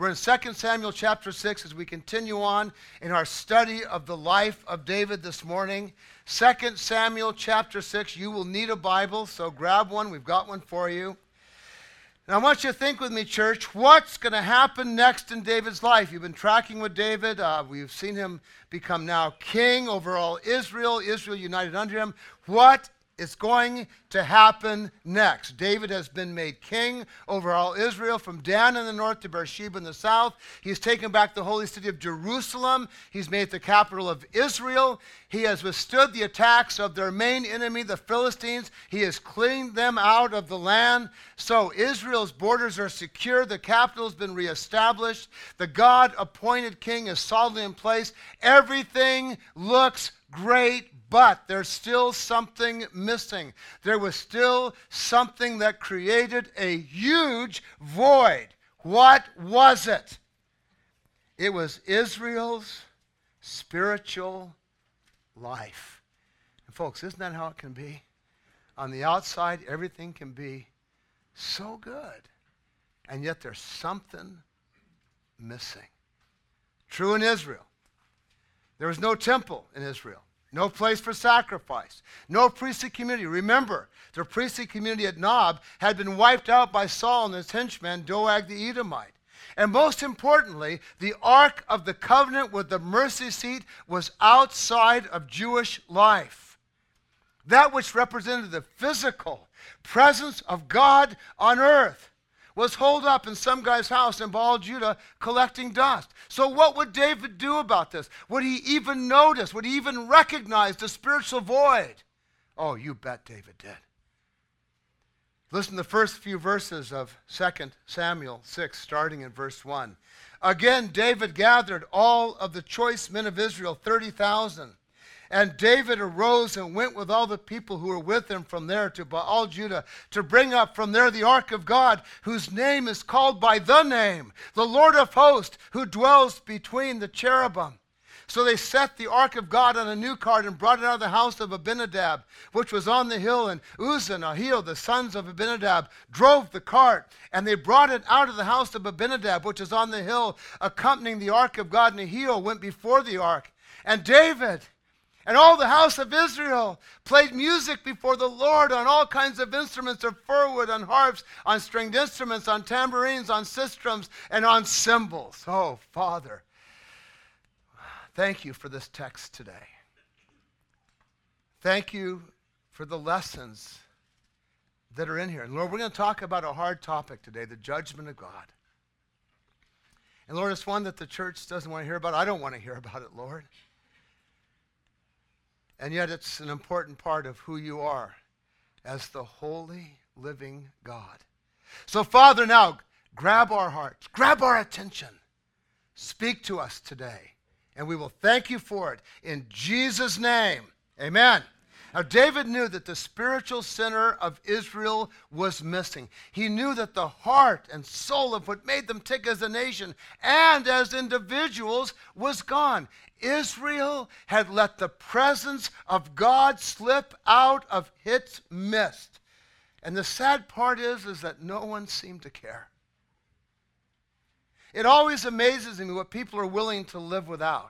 We're in 2 Samuel chapter 6 as we continue on in our study of the life of David this morning. 2 Samuel chapter 6, you will need a Bible, so grab one. We've got one for you. And I want you to think with me, church, what's going to happen next in David's life? You've been tracking with David. We've seen him become now king over all Israel, Israel united under him. What is going to happen next? David has been made king over all Israel, from Dan in the north to Beersheba in the south. He's taken back the holy city of Jerusalem. He's made it the capital of Israel. He has withstood the attacks of their main enemy, the Philistines. He has cleaned them out of the land. So Israel's borders are secure. The capital has been reestablished. The God-appointed king is solidly in place. Everything looks great, but there's still something missing. There was still something that created a huge void. What was it? It was Israel's spiritual life. And folks, isn't that how it can be? On the outside, everything can be so good, and yet there's something missing. True in Israel. There was no temple in Israel. No place for sacrifice. No priestly community. Remember, the priestly community at Nob had been wiped out by Saul and his henchman, Doeg the Edomite. And most importantly, the Ark of the Covenant with the mercy seat was outside of Jewish life. That which represented the physical presence of God on earth was holed up in some guy's house in Baal, Judah, collecting dust. So what would David do about this? Would he even notice? Would he even recognize the spiritual void? Oh, you bet David did. Listen to the first few verses of 2 Samuel 6, starting in verse 1. Again, David gathered all of the choice men of Israel, 30,000. And David arose and went with all the people who were with him from there to Baal Judah, to bring up from there the ark of God, whose name is called by the name, the Lord of hosts, who dwells between the cherubim. So they set the ark of God on a new cart and brought it out of the house of Abinadab, which was on the hill. And Uzzah and Ahio, the sons of Abinadab, drove the cart. And they brought it out of the house of Abinadab, which is on the hill, accompanying the ark of God. And Ahio went before the ark. And David and all the house of Israel played music before the Lord on all kinds of instruments of fir wood, on harps, on stringed instruments, on tambourines, on sistrums, and on cymbals. Oh, Father, thank you for this text today. Thank you for the lessons that are in here. And Lord, we're going to talk about a hard topic today, the judgment of God. And Lord, it's one that the church doesn't want to hear about. I don't want to hear about it, Lord. And yet it's an important part of who you are as the holy, living God. So, Father, now grab our hearts, grab our attention. Speak to us today, and we will thank you for it. In Jesus' name, amen. Now, David knew that the spiritual center of Israel was missing. He knew that the heart and soul of what made them tick as a nation and as individuals was gone. Israel had let the presence of God slip out of its midst. And the sad part is that no one seemed to care. It always amazes me what people are willing to live without.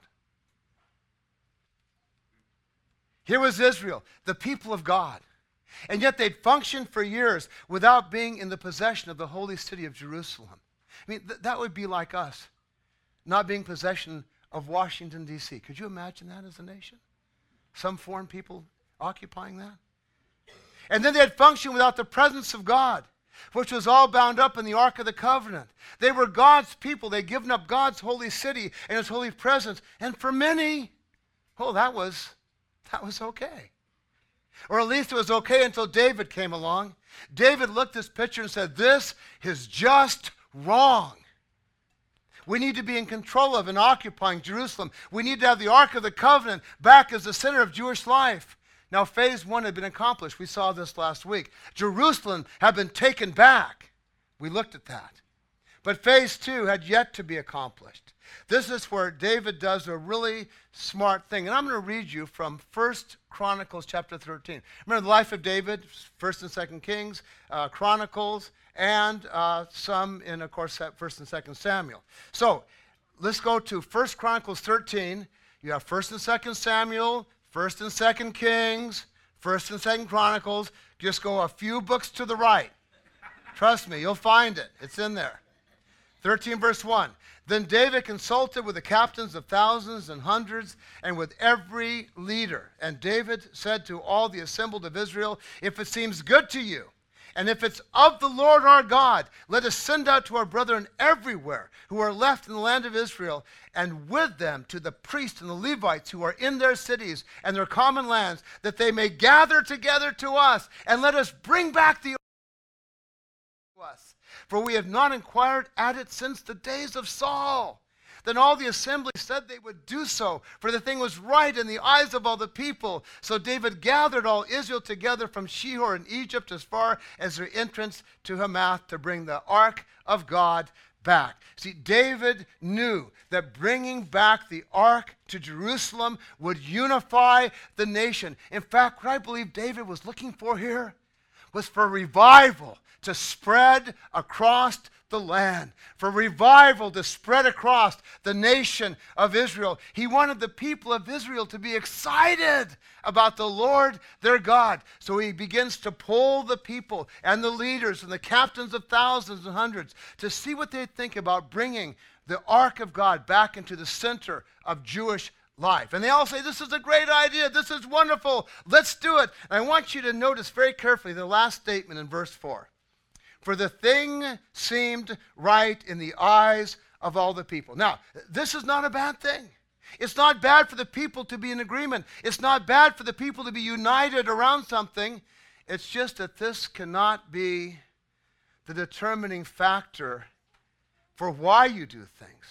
Here was Israel, the people of God. And yet they'd functioned for years without being in the possession of the holy city of Jerusalem. I mean, that would be like us, not being possession of Washington, D.C. Could you imagine that as a nation? Some foreign people occupying that? And then they had functioned without the presence of God, which was all bound up in the Ark of the Covenant. They were God's people. They'd given up God's holy city and his holy presence. And for many, that was okay. Or at least it was okay until David came along. David looked at this picture and said, this is just wrong. We need to be in control of and occupying Jerusalem. We need to have the Ark of the Covenant back as the center of Jewish life. Now, phase one had been accomplished. We saw this last week. Jerusalem had been taken back. We looked at that. But phase two had yet to be accomplished. This is where David does a really smart thing. And I'm going to read you from 1 Chronicles chapter 13. Remember the life of David, 1st and 2nd Kings, Chronicles, and some in, of course, 1st and 2nd Samuel. So let's go to 1 Chronicles 13. You have 1st and 2nd Samuel, 1st and 2nd Kings, 1st and 2nd Chronicles. Just go a few books to the right. Trust me, you'll find it. It's in there. 13 verse 1. Then David consulted with the captains of thousands and hundreds and with every leader. And David said to all the assembled of Israel, if it seems good to you, and if it's of the Lord our God, let us send out to our brethren everywhere who are left in the land of Israel, and with them to the priests and the Levites who are in their cities and their common lands, that they may gather together to us, and let us bring back the to us. For we have not inquired at it since the days of Saul. Then all the assembly said they would do so, for the thing was right in the eyes of all the people. So David gathered all Israel together from Shihor in Egypt as far as their entrance to Hamath to bring the ark of God back. See, David knew that bringing back the ark to Jerusalem would unify the nation. In fact, what I believe David was looking for here was for revival to spread across the land, for revival to spread across the nation of Israel. He wanted the people of Israel to be excited about the Lord their God. So he begins to poll the people and the leaders and the captains of thousands and hundreds to see what they think about bringing the ark of God back into the center of Jewish life. And they all say, this is a great idea. This is wonderful. Let's do it. And I want you to notice very carefully the last statement in verse 4. For the thing seemed right in the eyes of all the people. Now, this is not a bad thing. It's not bad for the people to be in agreement. It's not bad for the people to be united around something. It's just that this cannot be the determining factor for why you do things.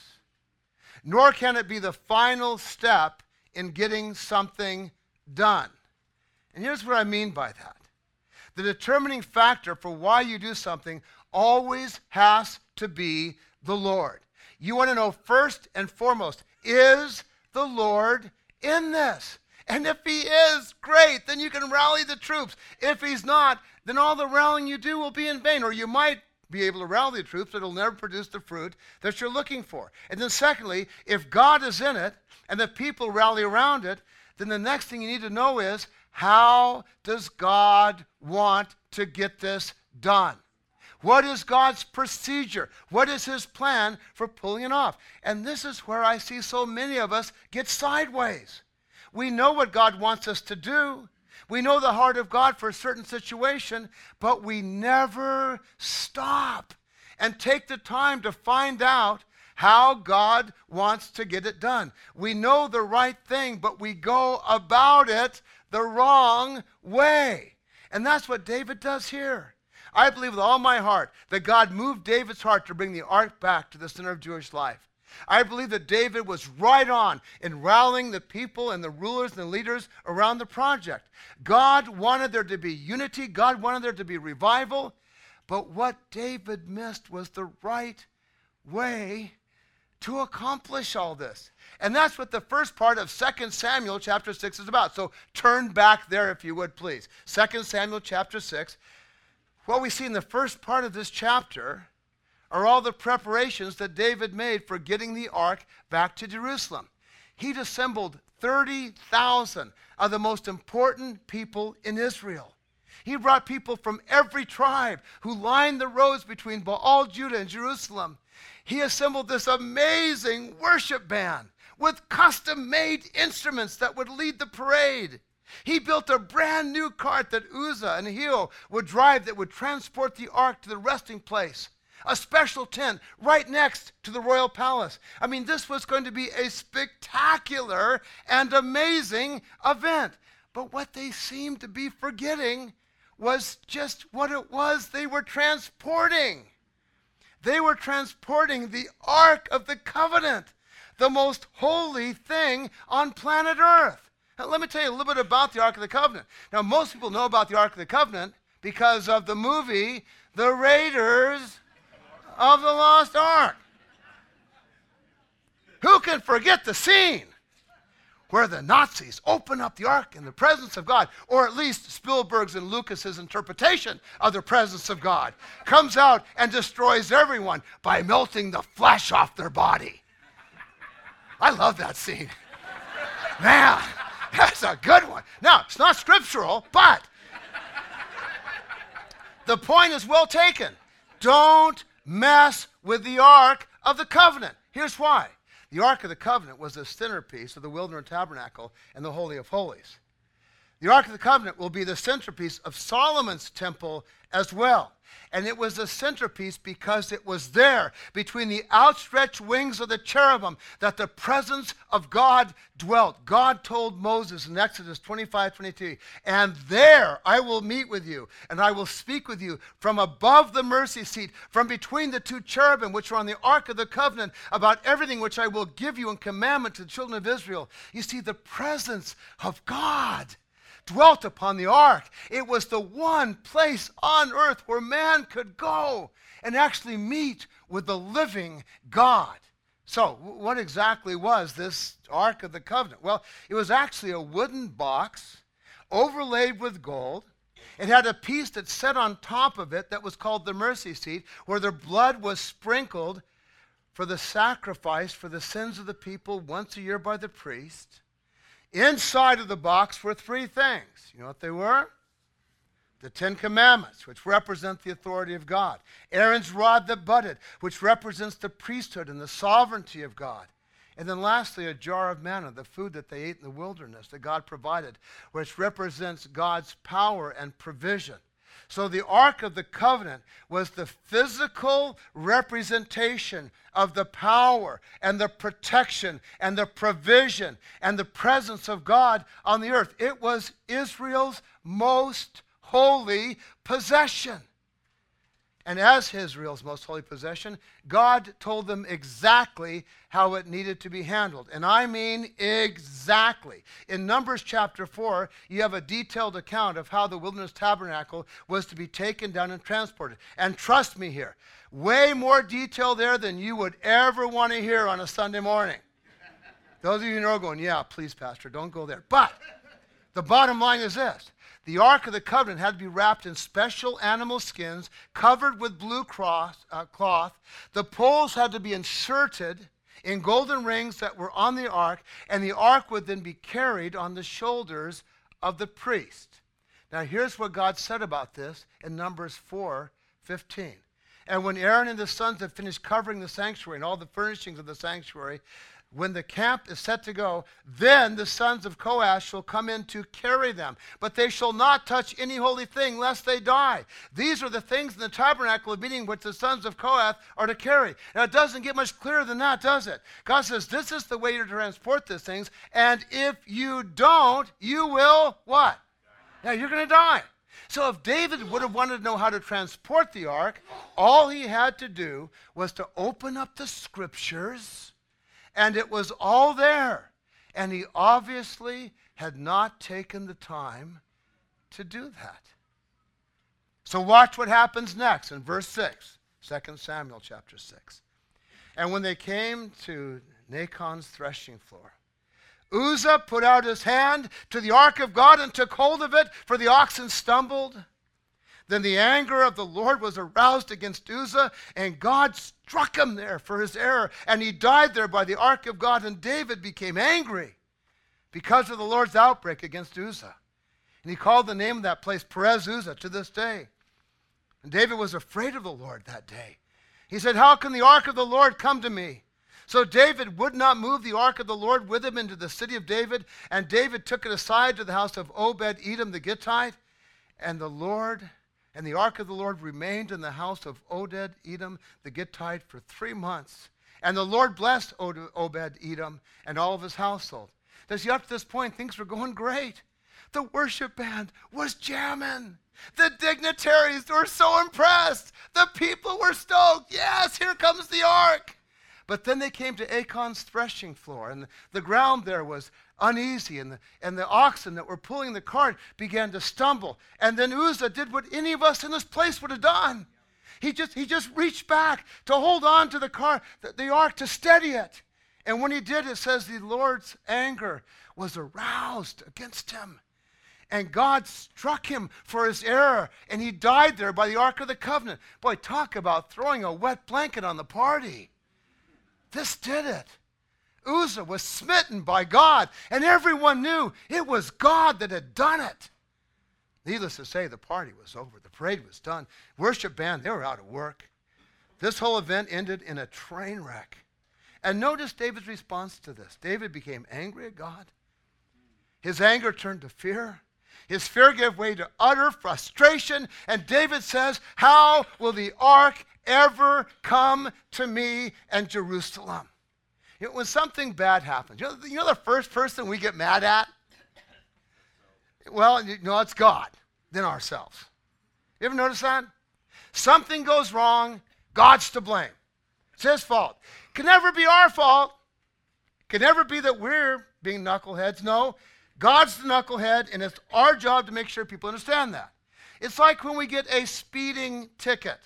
Nor can it be the final step in getting something done. And here's what I mean by that. The determining factor for why you do something always has to be the Lord. You want to know first and foremost, is the Lord in this? And if he is, great, then you can rally the troops. If he's not, then all the rallying you do will be in vain. Or you might be able to rally the troops, but it'll never produce the fruit that you're looking for. And then secondly, if God is in it and the people rally around it, then the next thing you need to know is, how does God want to get this done? What is God's procedure? What is his plan for pulling it off? And this is where I see so many of us get sideways. We know what God wants us to do. We know the heart of God for a certain situation, but we never stop and take the time to find out how God wants to get it done. We know the right thing, but we go about it the wrong way. And that's what David does here. I believe with all my heart that God moved David's heart to bring the ark back to the center of Jewish life. I believe that David was right on in rallying the people and the rulers and the leaders around the project. God wanted there to be unity. God wanted there to be revival. But what David missed was the right way to accomplish all this. And that's what the first part of 2 Samuel chapter 6 is about. So turn back there if you would, please. 2 Samuel chapter 6. What we see in the first part of this chapter are all the preparations that David made for getting the ark back to Jerusalem. He'd assembled 30,000 of the most important people in Israel. He brought people from every tribe who lined the roads between Baal, Judah, and Jerusalem. He assembled this amazing worship band with custom-made instruments that would lead the parade. He built a brand new cart that Uzzah and Ahio would drive that would transport the ark to the resting place. A special tent right next to the royal palace. I mean, this was going to be a spectacular and amazing event. But what they seemed to be forgetting was just what it was they were transporting. They were transporting the Ark of the Covenant, the most holy thing on planet Earth. Now, let me tell you a little bit about the Ark of the Covenant. Now, most people know about the Ark of the Covenant because of the movie, The Raiders of the Lost Ark. Who can forget the scene where the Nazis open up the ark in the presence of God, or at least Spielberg's and Lucas's interpretation of the presence of God, comes out and destroys everyone by melting the flesh off their body. I love that scene. Man, that's a good one. Now, it's not scriptural, but the point is well taken. Don't mess with the Ark of the Covenant. Here's why. The Ark of the Covenant was the centerpiece of the Wilderness Tabernacle and the Holy of Holies. The Ark of the Covenant will be the centerpiece of Solomon's temple as well. And it was the centerpiece because it was there between the outstretched wings of the cherubim that the presence of God dwelt. God told Moses in Exodus 25:22, and there I will meet with you, and I will speak with you from above the mercy seat, from between the two cherubim which are on the Ark of the Covenant, about everything which I will give you in commandment to the children of Israel. You see, the presence of God dwelt upon the ark. It was the one place on earth where man could go and actually meet with the living God. So, what exactly was this Ark of the Covenant? Well, it was actually a wooden box overlaid with gold. It had a piece that sat on top of it that was called the mercy seat, where the blood was sprinkled for the sacrifice for the sins of the people once a year by the priest. Inside of the box were three things. You know what they were? The Ten Commandments, which represent the authority of God. Aaron's rod that budded, which represents the priesthood and the sovereignty of God. And then lastly, a jar of manna, the food that they ate in the wilderness that God provided, which represents God's power and provision. So the Ark of the Covenant was the physical representation of the power and the protection and the provision and the presence of God on the earth. It was Israel's most holy possession. And as Israel's most holy possession, God told them exactly how it needed to be handled. And I mean exactly. In Numbers chapter 4, you have a detailed account of how the wilderness tabernacle was to be taken down and transported. And trust me here, way more detail there than you would ever want to hear on a Sunday morning. Those of you who know are going, yeah, please, Pastor, don't go there. But the bottom line is this. The Ark of the Covenant had to be wrapped in special animal skins, covered with blue cloth. The poles had to be inserted in golden rings that were on the ark, and the ark would then be carried on the shoulders of the priest. Now, here's what God said about this in Numbers 4:15. And when Aaron and his sons have finished covering the sanctuary and all the furnishings of the sanctuary, when the camp is set to go, then the sons of Kohath shall come in to carry them. But they shall not touch any holy thing, lest they die. These are the things in the tabernacle of meeting which the sons of Kohath are to carry. Now, it doesn't get much clearer than that, does it? God says, this is the way you're to transport these things, and if you don't, you will what? Yeah, you're going to die. So if David would have wanted to know how to transport the ark, all he had to do was to open up the scriptures, and it was all there. And he obviously had not taken the time to do that. So watch what happens next in verse 6, 2 Samuel chapter 6. And when they came to Nachon's threshing floor, Uzzah put out his hand to the ark of God and took hold of it, for the oxen stumbled. Then the anger of the Lord was aroused against Uzzah, and God struck him there for his error, and he died there by the ark of God, and David became angry because of the Lord's outbreak against Uzzah. And he called the name of that place Perez Uzzah to this day. And David was afraid of the Lord that day. He said, how can the ark of the Lord come to me? So David would not move the ark of the Lord with him into the city of David, and David took it aside to the house of Obed-Edom the Gittite, and the ark of the Lord remained in the house of Obed-Edom the Gittite for 3 months. And the Lord blessed Obed-Edom and all of his household. See, up to this point, things were going great. The worship band was jamming. The dignitaries were so impressed. The people were stoked. Yes, here comes the ark. But then they came to Achan's threshing floor, and the ground there was uneasy, and the oxen that were pulling the cart began to stumble. And then Uzzah did what any of us in this place would have done. He just reached back to hold on to the ark to steady it. And when he did, it says the Lord's anger was aroused against him. And God struck him for his error, and he died there by the Ark of the Covenant. Boy, talk about throwing a wet blanket on the party. This did it. Uzzah was smitten by God, and everyone knew it was God that had done it. Needless to say, the party was over. The parade was done. Worship band, they were out of work. This whole event ended in a train wreck. And notice David's response to this. David became angry at God. His anger turned to fear. His fear gave way to utter frustration. And David says, how will the ark ever come to me and Jerusalem? You know, when something bad happens, you know the first person we get mad at? Well, it's God, then ourselves. You ever notice that? Something goes wrong, God's to blame. It's his fault. Can never be our fault. Can never be that we're being knuckleheads. No, God's the knucklehead, and it's our job to make sure people understand that. It's like when we get a speeding ticket.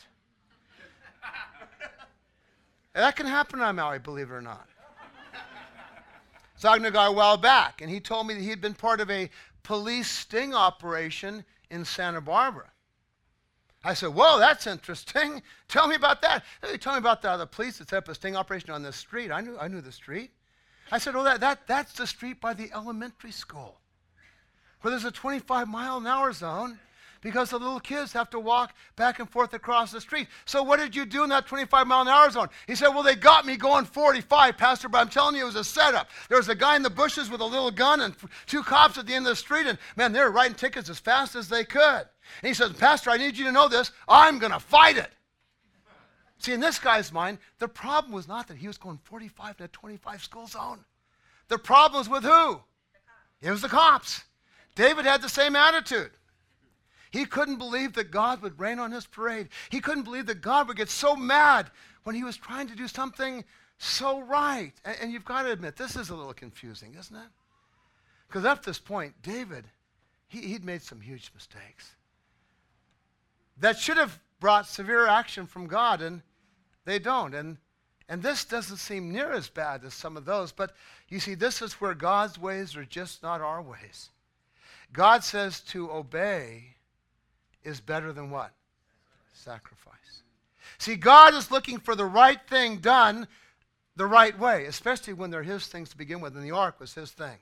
And that can happen on Maui, believe it or not. I was talking to a guy a while back, and he told me that he had been part of a police sting operation in Santa Barbara. I said, whoa, that's interesting. Tell me about that. He told me about the police that set up a sting operation on this street. I knew the street. I said, oh, that's the street by the elementary school, where there's a 25-mile-an-hour zone because the little kids have to walk back and forth across the street. So what did you do in that 25-mile-an-hour zone? He said, well, they got me going 45, Pastor, but I'm telling you, it was a setup. There was a guy in the bushes with a little gun and two cops at the end of the street, and, man, they were writing tickets as fast as they could. And he says, Pastor, I need you to know this. I'm going to fight it. See, in this guy's mind, the problem was not that he was going 45 in a 25 school zone. The problem was with who? It was the cops. David had the same attitude. He couldn't believe that God would rain on his parade. He couldn't believe that God would get so mad when he was trying to do something so right. And you've got to admit, this is a little confusing, isn't it? Because up to this point, David, he'd made some huge mistakes that should have brought severe action from God, and they don't. And this doesn't seem near as bad as some of those, but you see, this is where God's ways are just not our ways. God says to obey is better than what? Sacrifice. See, God is looking for the right thing done the right way, especially when they're his things to begin with, and the ark was his thing.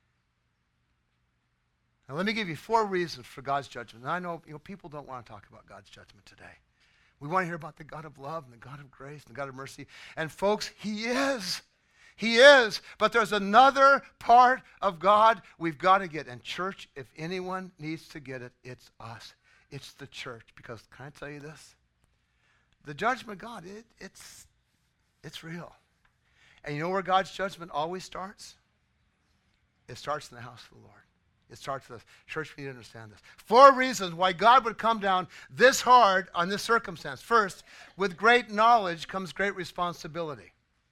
Now, let me give you 4 reasons for God's judgment. And I know, people don't want to talk about God's judgment today. We want to hear about the God of love and the God of grace and the God of mercy. And folks, he is. He is. But there's another part of God we've got to get. And church, if anyone needs to get it, it's us. It's the church. Because can I tell you this? The judgment of God, it's real. And you know where God's judgment always starts? It starts in the house of the Lord. It starts with us. Church, we need to understand this. 4 reasons why God would come down this hard on this circumstance. First, with great knowledge comes great responsibility.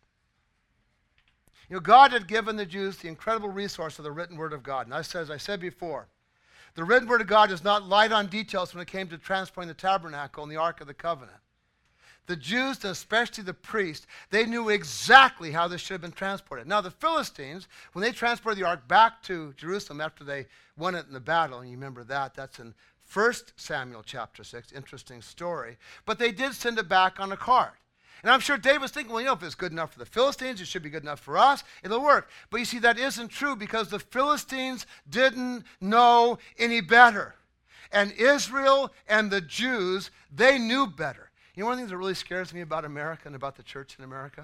God had given the Jews the incredible resource of the written word of God. And as I said before, the written word of God is not light on details when it came to transporting the tabernacle and the Ark of the Covenant. The Jews, and especially the priests, they knew exactly how this should have been transported. Now, the Philistines, when they transported the ark back to Jerusalem after they won it in the battle, and you remember that's in 1 Samuel chapter 6, interesting story, but they did send it back on a cart. And I'm sure David was thinking, well, if it's good enough for the Philistines, it should be good enough for us. It'll work. But you see, that isn't true because the Philistines didn't know any better. And Israel and the Jews, they knew better. You know one of the things that really scares me about America and about the church in America?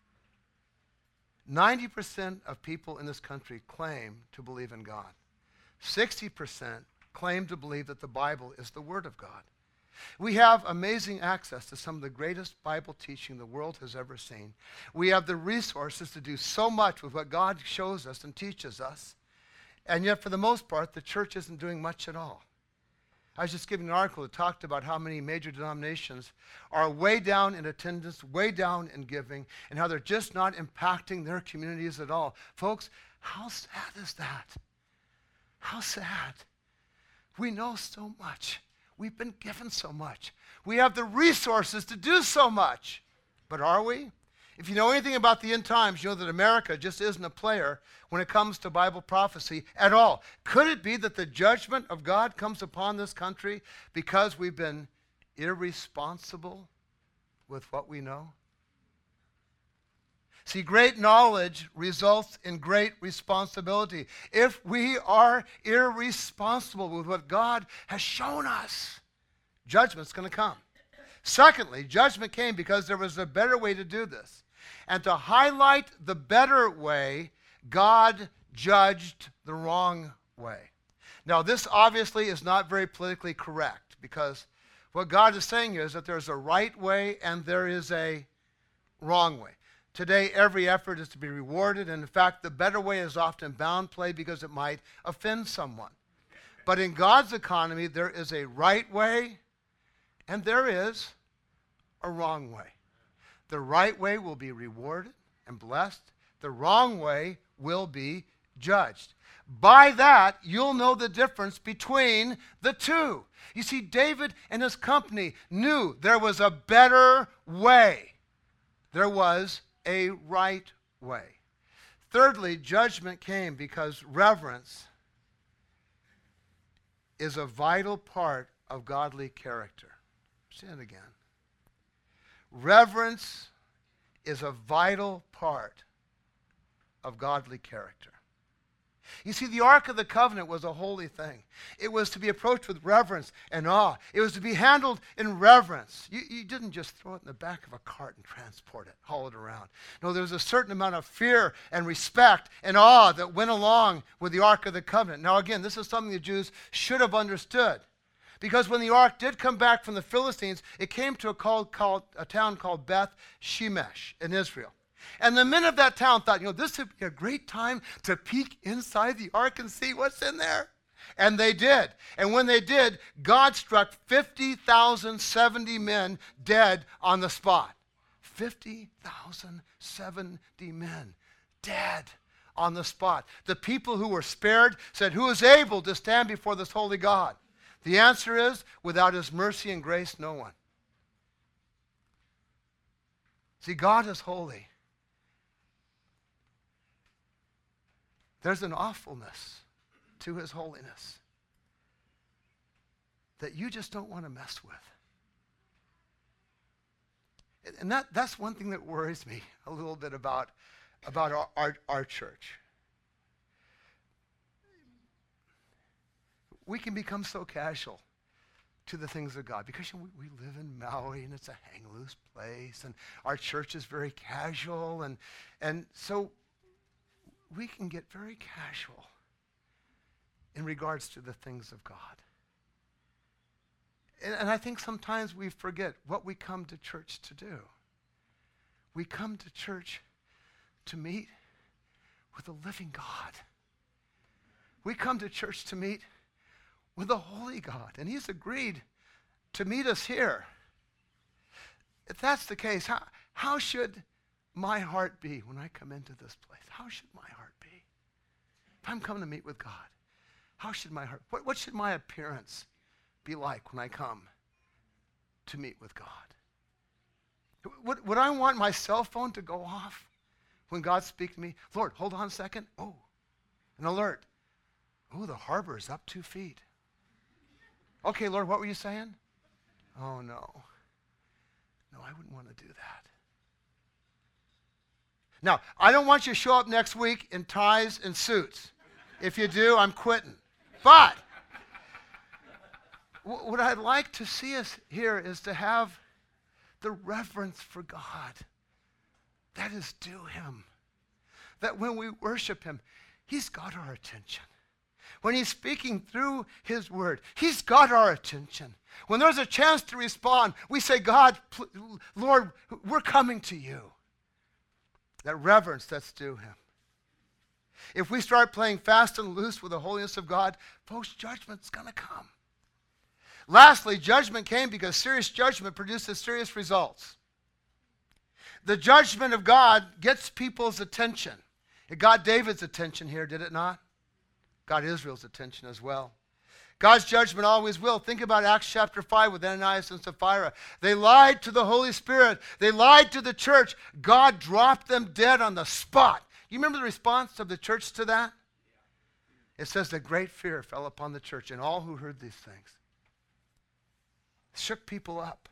90% of people in this country claim to believe in God. 60% claim to believe that the Bible is the Word of God. We have amazing access to some of the greatest Bible teaching the world has ever seen. We have the resources to do so much with what God shows us and teaches us. And yet, for the most part, the church isn't doing much at all. I was just giving an article that talked about how many major denominations are way down in attendance, way down in giving, and how they're just not impacting their communities at all. Folks, how sad is that? How sad. We know so much. We've been given so much. We have the resources to do so much. But are we? If you know anything about the end times, you know that America just isn't a player when it comes to Bible prophecy at all. Could it be that the judgment of God comes upon this country because we've been irresponsible with what we know? See, great knowledge results in great responsibility. If we are irresponsible with what God has shown us, judgment's going to come. Secondly, judgment came because there was a better way to do this. And to highlight the better way, God judged the wrong way. Now, this obviously is not very politically correct, because what God is saying is that there's a right way and there is a wrong way. Today, every effort is to be rewarded, and in fact, the better way is often downplayed because it might offend someone. But in God's economy, there is a right way and there is a wrong way. The right way will be rewarded and blessed. The wrong way will be judged. By that, you'll know the difference between the two. You see, David and his company knew there was a better way. There was a right way. Thirdly, judgment came because reverence is a vital part of godly character. Say it again. Reverence is a vital part of godly character. You see, the Ark of the Covenant was a holy thing. It was to be approached with reverence and awe. It was to be handled in reverence. You didn't just throw it in the back of a cart and transport it, haul it around. No, there was a certain amount of fear and respect and awe that went along with the Ark of the Covenant. Now, again, this is something the Jews should have understood. Because when the ark did come back from the Philistines, it came to a town called Beth Shemesh in Israel. And the men of that town thought, this would be a great time to peek inside the ark and see what's in there. And they did. And when they did, God struck 50,070 men dead on the spot. 50,070 men dead on the spot. The people who were spared said, who is able to stand before this holy God? The answer is, without his mercy and grace, no one. See, God is holy. There's an awfulness to his holiness that you just don't want to mess with. And that's one thing that worries me a little bit about our church. We can become so casual to the things of God because we live in Maui and it's a hang loose place and our church is very casual and so we can get very casual in regards to the things of God. And I think sometimes we forget what we come to church to do. We come to church to meet with the living God. We come to church to meet with the holy God, and he's agreed to meet us here. If that's the case, how should my heart be when I come into this place? How should my heart be? If I'm coming to meet with God, how should my heart, what should my appearance be like when I come to meet with God? Would I want my cell phone to go off when God speaks to me? Lord, hold on a second. Oh, an alert. Oh, the harbor is up 2 feet. Okay, Lord, what were you saying? Oh, no. No, I wouldn't want to do that. Now, I don't want you to show up next week in ties and suits. If you do, I'm quitting. But what I'd like to see us here is to have the reverence for God that is due him. That when we worship him, he's got our attention. When he's speaking through his word, he's got our attention. When there's a chance to respond, we say, God, Lord, we're coming to you. That reverence that's due him. If we start playing fast and loose with the holiness of God, folks, judgment's going to come. Lastly, judgment came because serious judgment produces serious results. The judgment of God gets people's attention. It got David's attention here, did it not? Got Israel's attention as well. God's judgment always will. Think about Acts chapter 5 with Ananias and Sapphira. They lied to the Holy Spirit. They lied to the church. God dropped them dead on the spot. You remember the response of the church to that? It says that great fear fell upon the church and all who heard these things. It shook people up.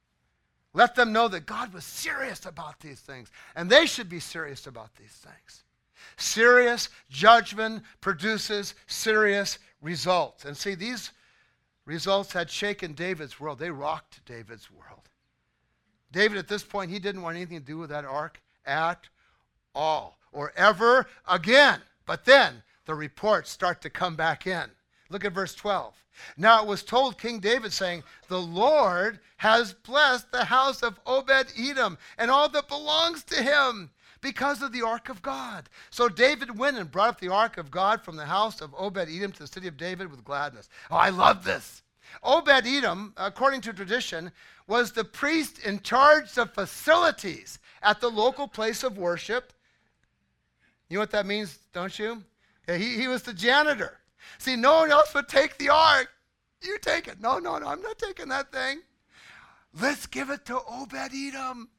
Let them know that God was serious about these things, and they should be serious about these things. Serious judgment produces serious results. And see, these results had shaken David's world. They rocked David's world. David, at this point, he didn't want anything to do with that ark at all or ever again. But then the reports start to come back in. Look at verse 12. Now it was told King David, saying, the Lord has blessed the house of Obed-Edom and all that belongs to him because of the ark of God. So David went and brought up the ark of God from the house of Obed-Edom to the city of David with gladness. Oh, I love this. Obed-Edom, according to tradition, was the priest in charge of facilities at the local place of worship. You know what that means, don't you? He was the janitor. See, no one else would take the ark. You take it. No, I'm not taking that thing. Let's give it to Obed-Edom.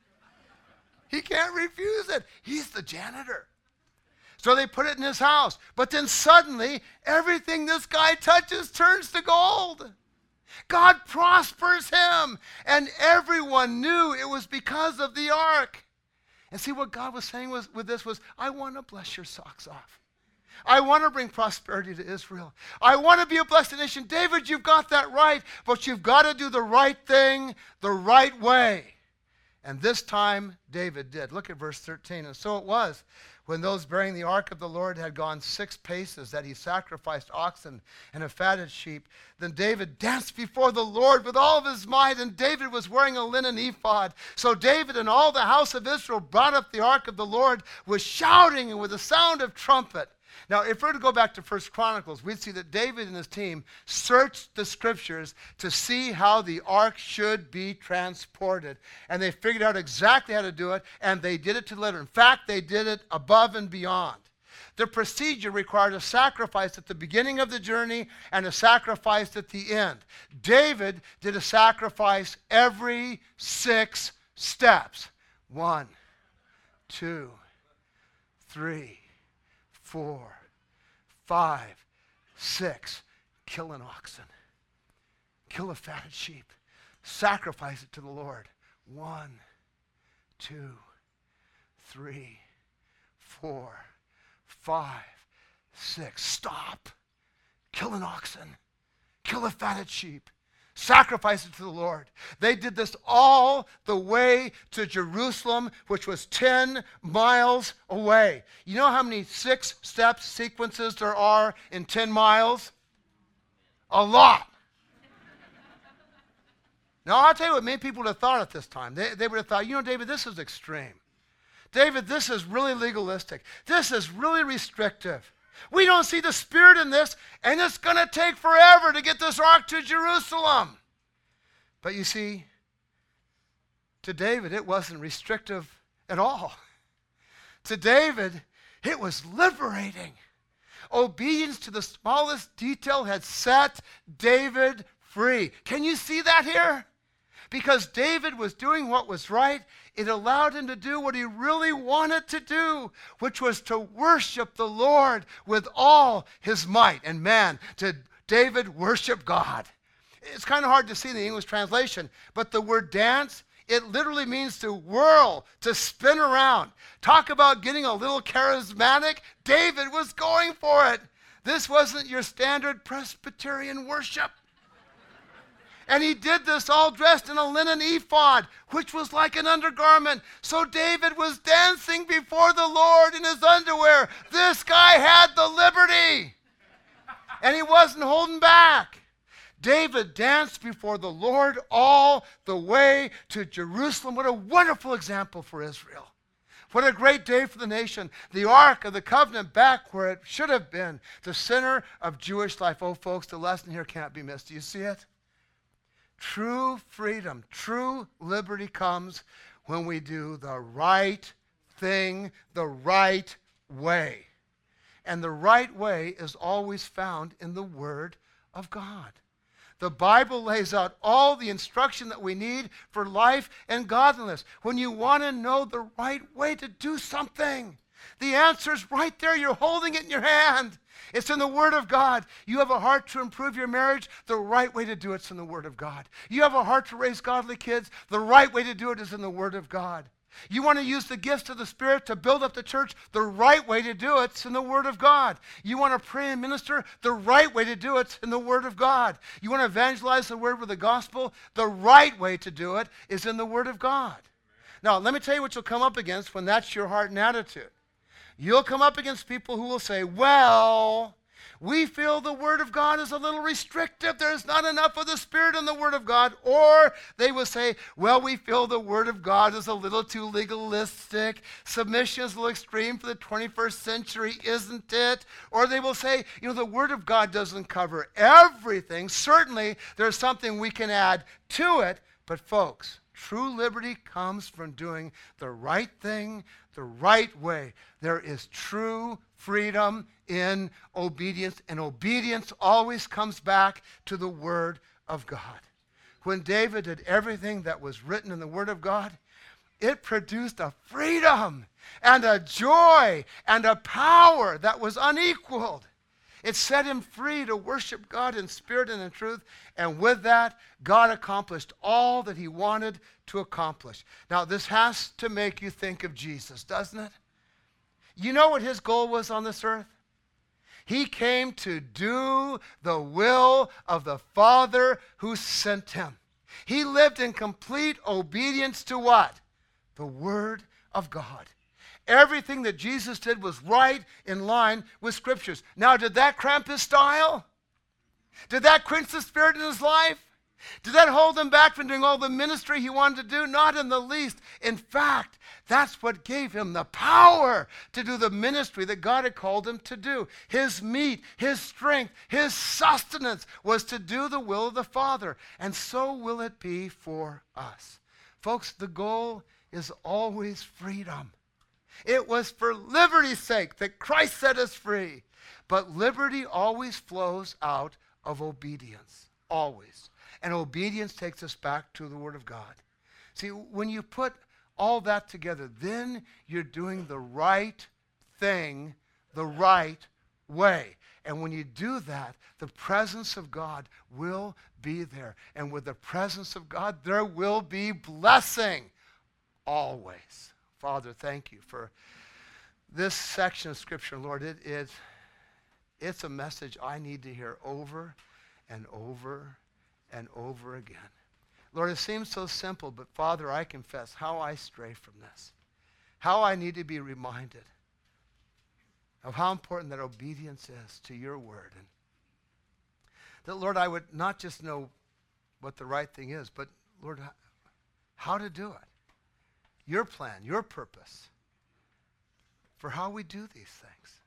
He can't refuse it. He's the janitor. So they put it in his house. But then suddenly, everything this guy touches turns to gold. God prospers him. And everyone knew it was because of the ark. And see, what God was saying with this was, I want to bless your socks off. I want to bring prosperity to Israel. I want to be a blessed nation. David, you've got that right, but you've got to do the right thing the right way. And this time, David did. Look at verse 13. And so it was, when those bearing the ark of the Lord had gone 6 paces, that he sacrificed oxen and a fatted sheep. Then David danced before the Lord with all of his might, and David was wearing a linen ephod. So David and all the house of Israel brought up the ark of the Lord with shouting and with the sound of trumpet. Now, if we were to go back to 1 Chronicles, we'd see that David and his team searched the scriptures to see how the ark should be transported. And they figured out exactly how to do it, and they did it to the letter. In fact, they did it above and beyond. The procedure required a sacrifice at the beginning of the journey and a sacrifice at the end. David did a sacrifice every 6 steps. 1, 2, 3, 4, 5, 6. Kill an oxen. Kill a fatted sheep. Sacrifice it to the Lord. 1, 2, 3, 4, 5, 6. Stop. Kill an oxen. Kill a fatted sheep. Sacrifice it to the Lord. They did this all the way to Jerusalem, which was 10 miles away. You know how many 6-step sequences there are in 10 miles? A lot. Now, I'll tell you what many people would have thought at this time. They would have thought, David, this is extreme. David, this is really legalistic. This is really restrictive. We don't see the Spirit in this, and it's going to take forever to get this ark to Jerusalem. But you see, to David, it wasn't restrictive at all. To David, it was liberating. Obedience to the smallest detail had set David free. Can you see that here? Because David was doing what was right, it allowed him to do what he really wanted to do, which was to worship the Lord with all his might. And man, did David worship God. It's kind of hard to see in the English translation, but the word dance, it literally means to whirl, to spin around. Talk about getting a little charismatic. David was going for it. This wasn't your standard Presbyterian worship. And he did this all dressed in a linen ephod, which was like an undergarment. So David was dancing before the Lord in his underwear. This guy had the liberty. And he wasn't holding back. David danced before the Lord all the way to Jerusalem. What a wonderful example for Israel. What a great day for the nation. The Ark of the Covenant back where it should have been, the center of Jewish life. Oh, folks, the lesson here can't be missed. Do you see it? True freedom, true liberty comes when we do the right thing the right way. And the right way is always found in the Word of God. The Bible lays out all the instruction that we need for life and godliness. When you want to know the right way to do something, the answer is right there. You're holding it in your hand. It's in the Word of God. You have a heart to improve your marriage, the right way to do it is in the Word of God. You have a heart to raise godly kids, the right way to do it is in the Word of God. You want to use the gifts of the Spirit to build up the church, the right way to do it is in the Word of God. You want to pray and minister, the right way to do it is in the Word of God. You want to evangelize the Word with the gospel, the right way to do it is in the Word of God. Now, let me tell you what you'll come up against when that's your heart and attitude. You'll come up against people who will say, well, we feel the Word of God is a little restrictive. There's not enough of the Spirit in the Word of God. Or they will say, well, we feel the Word of God is a little too legalistic. Submission is a little extreme for the 21st century, isn't it? Or they will say, the Word of God doesn't cover everything. Certainly, there's something we can add to it. But folks, true liberty comes from doing the right thing the right way. There is true freedom in obedience, and obedience always comes back to the Word of God. When David did everything that was written in the Word of God, it produced a freedom and a joy and a power that was unequaled. It set him free to worship God in spirit and in truth, and with that, God accomplished all that he wanted to accomplish. Now, this has to make you think of Jesus, doesn't it? You know what his goal was on this earth? He came to do the will of the Father who sent him. He lived in complete obedience to what? The Word of God. Everything that Jesus did was right in line with Scriptures. Now, did that cramp his style? Did that quench the Spirit in his life? Did that hold him back from doing all the ministry he wanted to do? Not in the least. In fact, that's what gave him the power to do the ministry that God had called him to do. His meat, his strength, his sustenance was to do the will of the Father. And so will it be for us. Folks, the goal is always freedom. It was for liberty's sake that Christ set us free. But liberty always flows out of obedience. Always. And obedience takes us back to the Word of God. See, when you put all that together, then you're doing the right thing the right way. And when you do that, the presence of God will be there. And with the presence of God, there will be blessing always. Father, thank you for this section of Scripture, Lord. It's a message I need to hear over and over and over again. Lord, it seems so simple, but Father, I confess how I stray from this, how I need to be reminded of how important that obedience is to your word. And that, Lord, I would not just know what the right thing is, but, Lord, how to do it. Your plan, your purpose for how we do these things.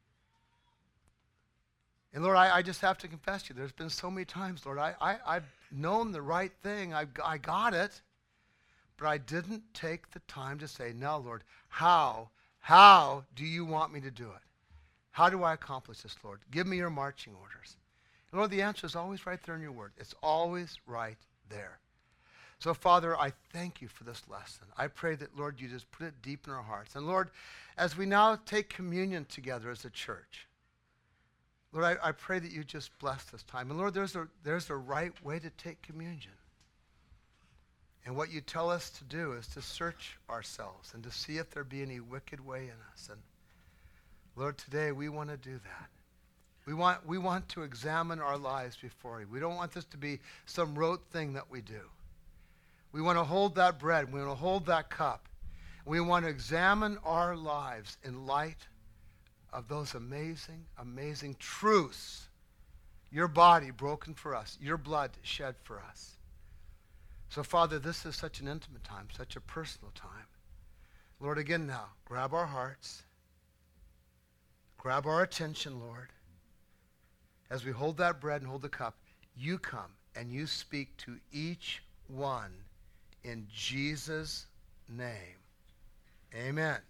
And Lord, I just have to confess to you, there's been so many times, Lord, I've known the right thing, I got it, but I didn't take the time to say, now, Lord, how do you want me to do it? How do I accomplish this, Lord? Give me your marching orders. And Lord, the answer is always right there in your word. It's always right there. So, Father, I thank you for this lesson. I pray that, Lord, you just put it deep in our hearts. And, Lord, as we now take communion together as a church, Lord, I pray that you just bless this time. And, Lord, there's a right way to take communion. And what you tell us to do is to search ourselves and to see if there be any wicked way in us. And, Lord, today we want to do that. We want to examine our lives before you. We don't want this to be some rote thing that we do. We want to hold that bread. We want to hold that cup. We want to examine our lives in light of those amazing, amazing truths. Your body broken for us. Your blood shed for us. So, Father, this is such an intimate time, such a personal time. Lord, again now, grab our hearts. Grab our attention, Lord. As we hold that bread and hold the cup, you come and you speak to each one in Jesus' name. Amen.